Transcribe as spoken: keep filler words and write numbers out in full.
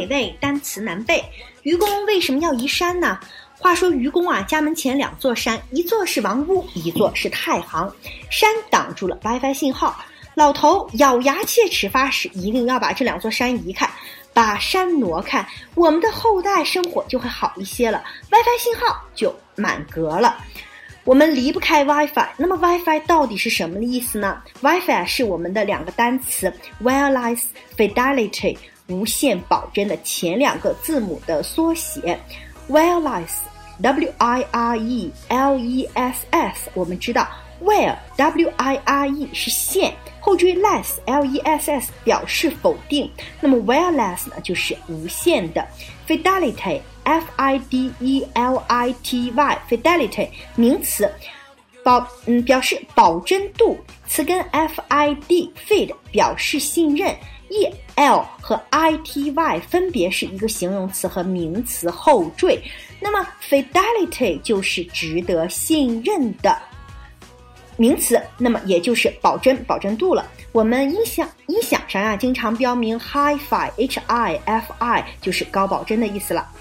美味，单词难背。愚公为什么要移山呢？话说愚公啊，家门前两座山，一座是王屋，一座是太行。山挡住了 WiFi 信号，老头咬牙切齿发誓，一定要把这两座山移开，把山挪开，我们的后代生活就会好一些了， WiFi 信号就满格了。我们离不开 WiFi， 那么 WiFi 到底是什么意思呢？ WiFi 是我们的两个单词 Wireless Fidelity 无线保真的前两个字母的缩写。 Wireless W I R E L E S S， 我们知道 Wire W I R E 是线，后缀 less L E S S 表示否定，那么 wireless 呢就是无线的。 Fidelity F I D E L I T Y Fidelity 名词，保嗯表示保真度，词根 F I D Fid 表示信任， E L 和 I T Y 分别是一个形容词和名词后缀，那么 Fidelity 就是值得信任的名词，那么也就是保真保真度了。我们音响音响上啊经常标明 Hi-Fi H I F I 就是高保真的意思了。